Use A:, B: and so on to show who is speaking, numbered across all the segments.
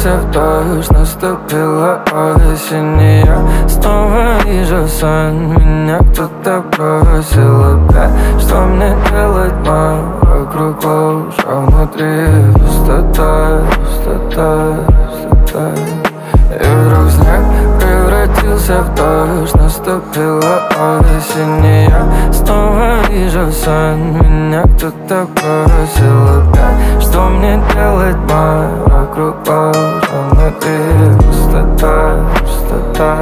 A: превратился в дождь, наступила осень, и я снова вижу сон. Меня кто-то бросил опять. Что мне делать, мам? Вокруг ложь, а внутри пустота, пустота, пустота. И вдруг снег превратился в дождь, наступила осень, и я снова вижу сон. Меня кто-то бросил опять. Что мне делать, мам? Вокруг ложь, а внутри пустота, пустота.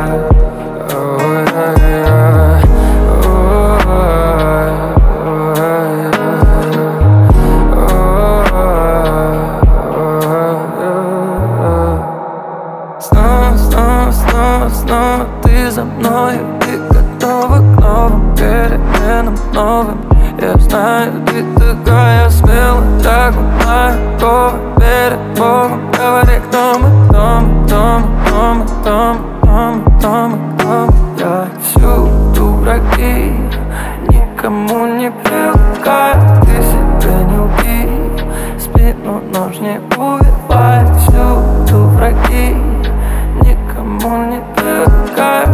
A: Снова ты за мною, ты готова к новым переменам, новым. Я знаю, ты такая смелая, так много перед Богом. Говори, кто мы, кто мы, кто мы, кто мы, кто мы, кто мы, кто мы. Я всюду враги, никому не привыкаю. Ты себя не убей, спину нож не убивай. Всюду враги, никому не привыкаю.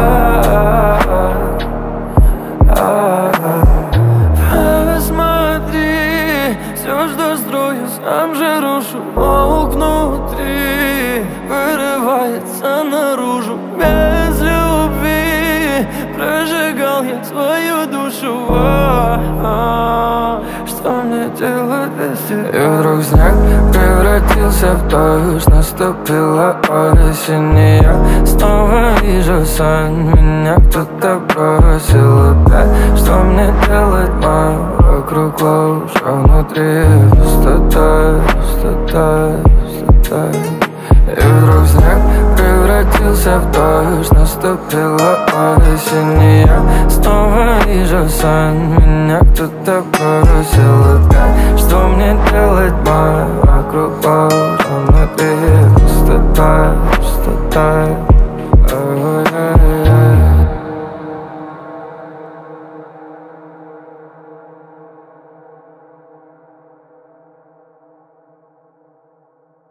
A: Посмотри, все, что строю, сам же рушу. Волк внутри вырывается наружу. Без любви прожигал я свою душу. Что мне делать без тебя? И вдруг снег превратился в дождь, наступила осень, и я снова вижу сон. Меня кто-то бросил опять. Что мне делать, мам? Вокруг ложь, а внутри пустота, пустота, пустота. И вдруг снег превратился в дождь, наступила осень, и я снова вижу сон. Меня кто-то бросил опять. Что мне делать, мам? Вокруг ложь, а внутри пустота, пустота.